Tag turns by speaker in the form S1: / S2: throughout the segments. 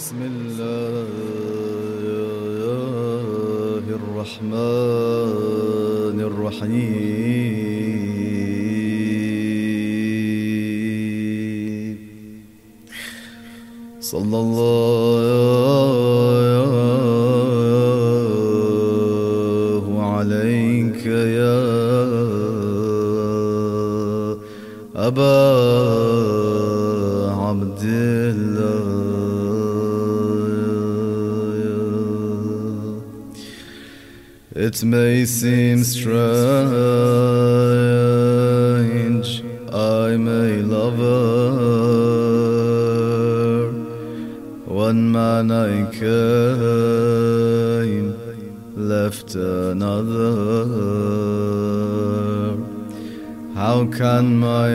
S1: بسم الله الرحمن الرحيم صلى الله عليك يا أبا عبد الله. It may seem strange, I may love her. One man I came, left another. How can my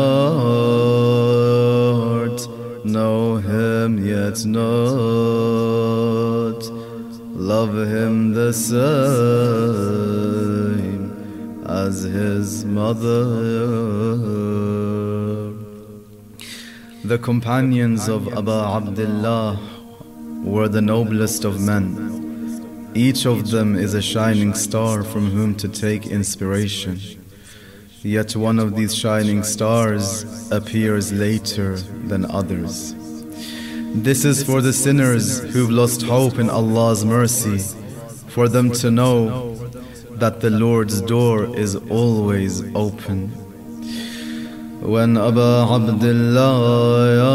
S1: heart know him yet not love him the same as his mother? The companions of Aba Abdullah were the noblest of men. Each of them is a shining star from whom to take inspiration. Yet one of these shining stars appears later than others. This is for the sinners who've lost hope in Allah's mercy, for them to know that the Lord's door is always open. When Aba Abdullah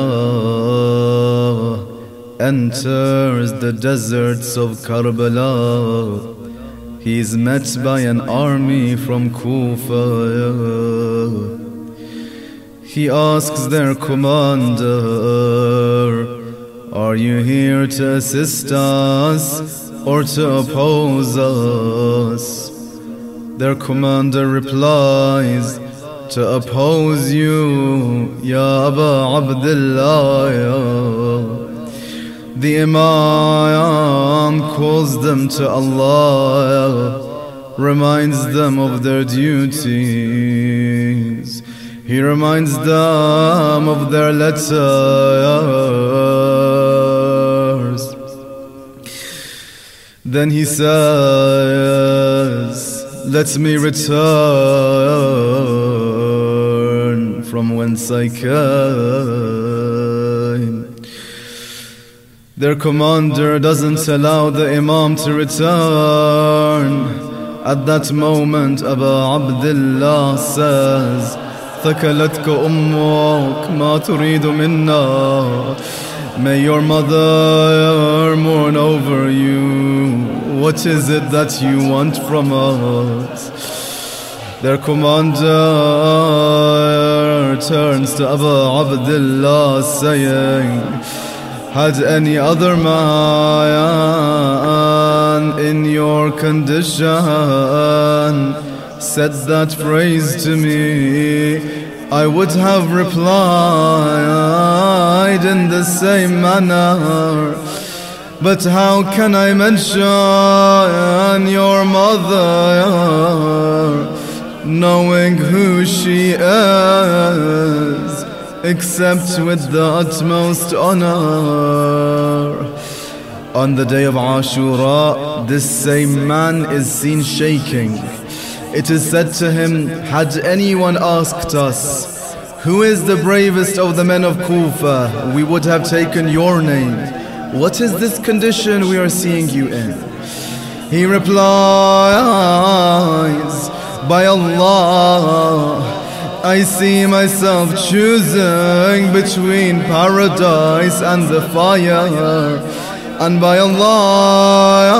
S1: enters the deserts of Karbala, he's met by an army from Kufa. He asks their commander, "Are you here to assist us or to oppose us?" Their commander replies, "To oppose you, Ya Aba Abdullah." The Imam calls them to Allah, reminds them of their duties. He reminds them of their letters. Then he says, "Let me return from whence I came." Their commander doesn't allow the Imam to return. At that moment, Aba Abdullah says, "ثكلتك أمك ما تريد منا." May your mother mourn over you. What is it that you want from us? Their commander turns to Aba Abdullah saying, "Had any other man in your condition said that phrase to me, I would have replied in the same manner. But how can I mention your mother, knowing who she is, except with the utmost honor?" On the day of Ashura, this same man is seen shaking. It is said to him, "Had anyone asked us, who is the bravest of the men of Kufa, we would have taken your name. What is this condition we are seeing you in?" He replies, "By Allah, I see myself choosing between paradise and the fire. And by Allah,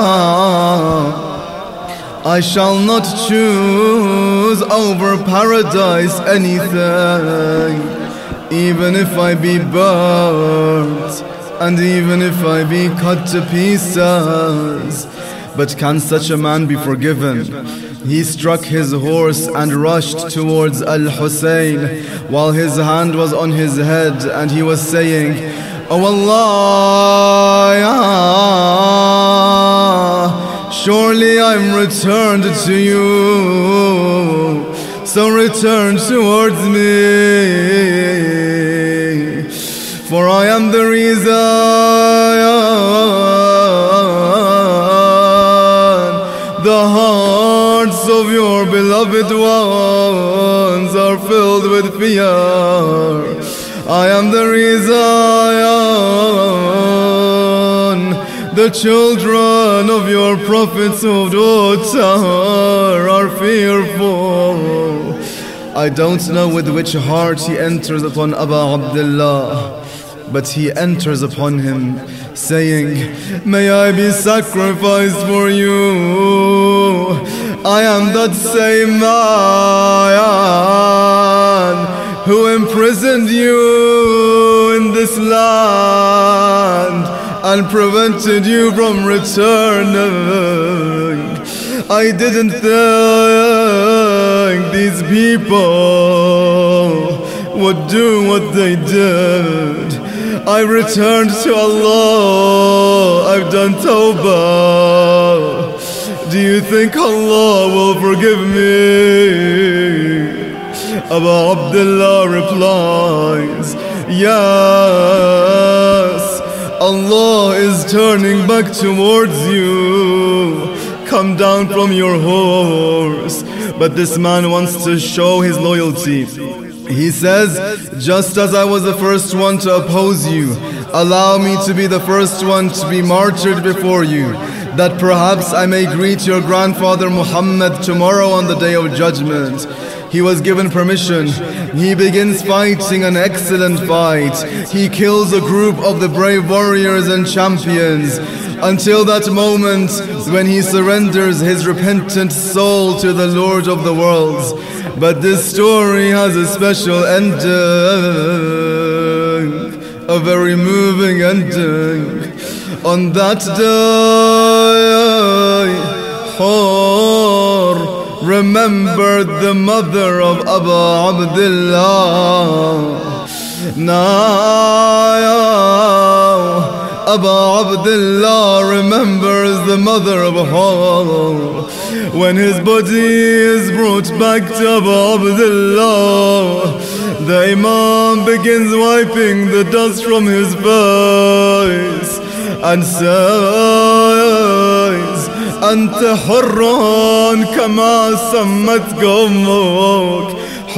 S1: I shall not choose over paradise anything, even if I be burnt, and even if I be cut to pieces. But can such a man be forgiven?" He struck his horse and rushed towards Al-Hussein while his hand was on his head, and he was saying, "Oh Allah, surely I'm returned to you, so return towards me. For I am the reason the hearts of your beloved ones are filled with fear. I am the reason the children of your prophets of daughter are fearful. I don't know with which heart he enters upon Abu Abdullah, but he enters upon him saying, may I be sacrificed for you. I am that same man who imprisoned you in this land and prevented you from returning. I didn't think these people would do what they did. I returned to Allah. I've done tawbah. Do you think Allah will forgive me? Abu Abdullah replies, yes, Allah is turning back towards you. Come down from your horse. But this man wants to show his loyalty. He says, just as I was the first one to oppose you, allow me to be the first one to be martyred before you, that perhaps I may greet your grandfather Muhammad tomorrow on the day of judgment. He was given permission. He begins fighting an excellent fight. He kills a group of the brave warriors and champions, until that moment when he surrenders his repentant soul to the Lord of the worlds. But this story has a special ending, a very moving ending. On that day, Hur remembered the mother of Abu Abdullah. Now Abu Abdullah remembers the mother of Hur. When his body is brought back to Abu Abdullah, the Imam begins wiping the dust from his face and says, أنت حر كما سمتك أمك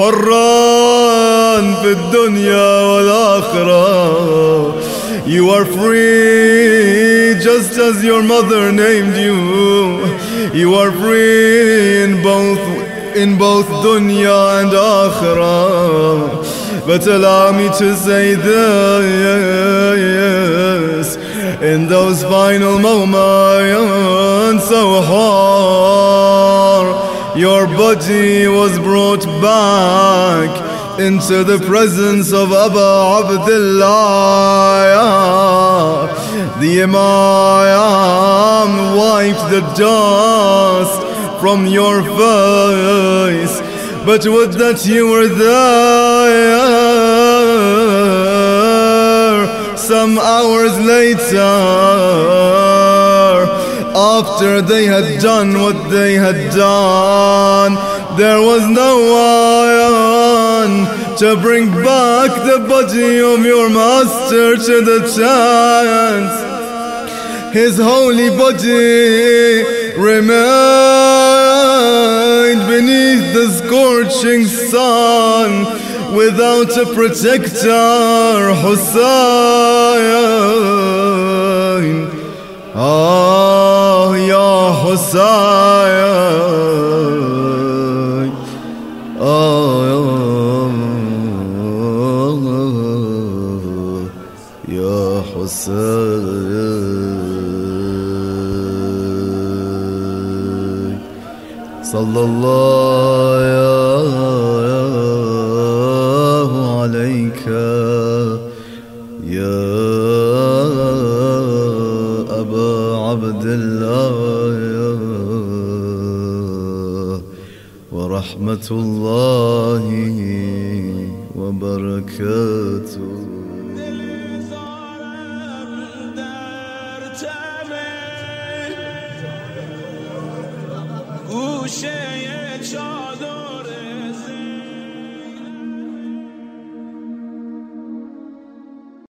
S1: حرا في الدنيا والآخرة. You are free just as your mother named you. You are free in both dunya and akhirah. But allow me to say this, in those final moments of horror, your body was brought back into the presence of Abu Abdullah. The Imam wiped the dust from your face, but would that you were there some hours later, after they had done what they had done. There was no one to bring back the body of your master to the tent. His holy body remained beneath the scorching sun without a protector. Hussein, ah, ya Hussein, ah, ya Hussein. Sallallahu alayka ya Abu Abdullah wa rahmatullahi wa barakatuh.
S2: گوشه چادر